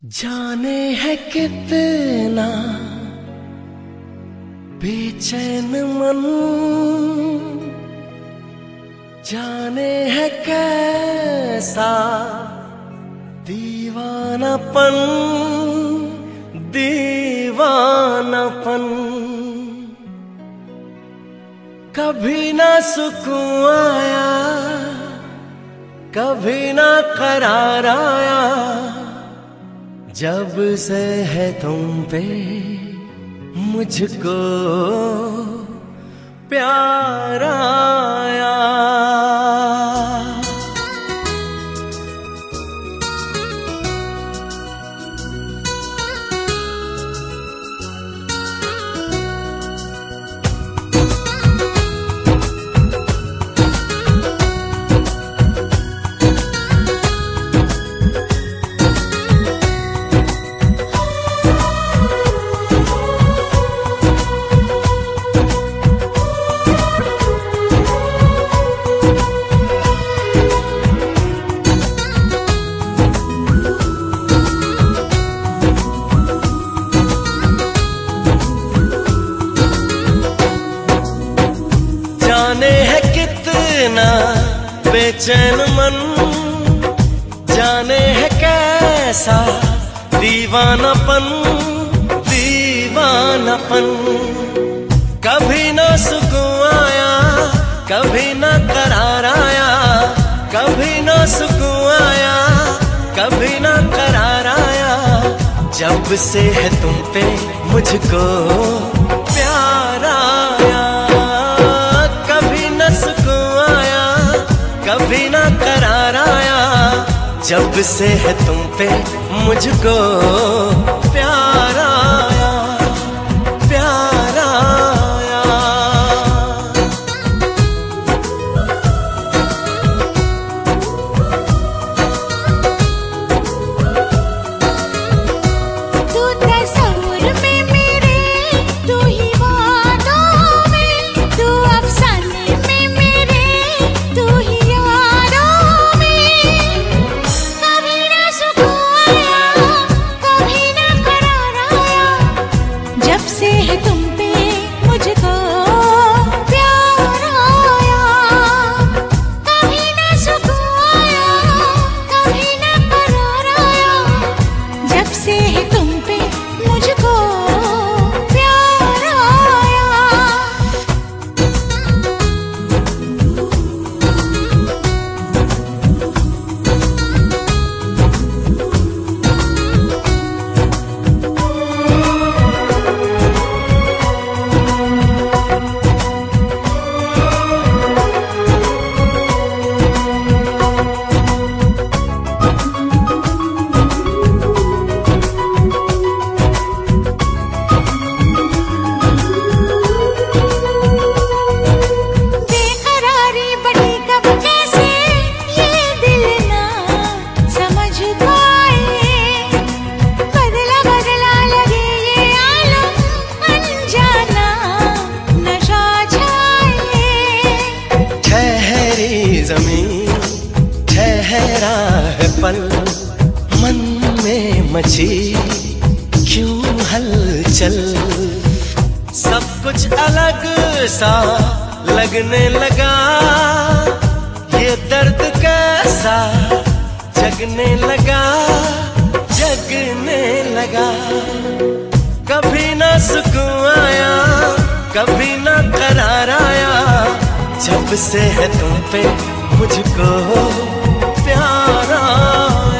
जाने है कितना बेचैन मन, जाने है कैसा दीवानापन, दीवानापन। कभी ना सुकून आया, कभी ना करार आया, जब से है तुम पे मुझको प्यार आया। जाने है कितना बेचैन मन, जाने है कैसा दीवानापन, दीवानापन। कभी ना सुकून आया, कभी ना करार आया, कभी ना सुकून आया, कभी ना करार आया, जब से है तुम पे मुझको प्यार आया। कभी ना करार आया, जब से है तुम पे मुझको प्यार आया, प्यार आया। तू तस्वीर में मेरे, तू ही वादों में, तू अफसाने में मेरे, तू ही से है तुम पे मुझको प्यार आया। कभी ना सुकून आया, कभी ना करार आया, जब से है तुम पे मुझको प्यार आया। ज़मीन ठहरा है पल, मन में मची क्यों हलचल। सब कुछ अलग सा लगने लगा, ये दर्द कैसा जगने लगा, जगने लगा। कभी ना सुकून आया, कभी ना करार आया, जब से है तुम पे मुझको प्यार आया।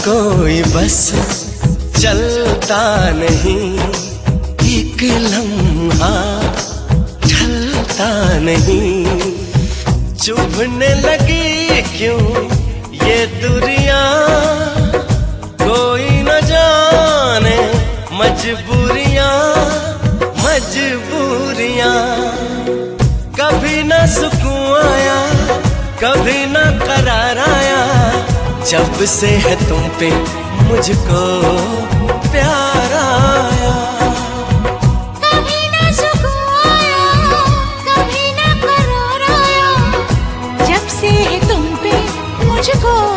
कोई बस चलता नहीं, एक लम्हा ढलता नहीं। चुभने लगी क्यों ये दूरियां, कोई न जाने मजबूरियां मजबूरियां। कभी न सुकून आया, कभी न करार आया, जब से है तुम पे मुझको प्यार आया। कभी न सुकून आया, कभी न करार आया, जब से है तुम पे मुझको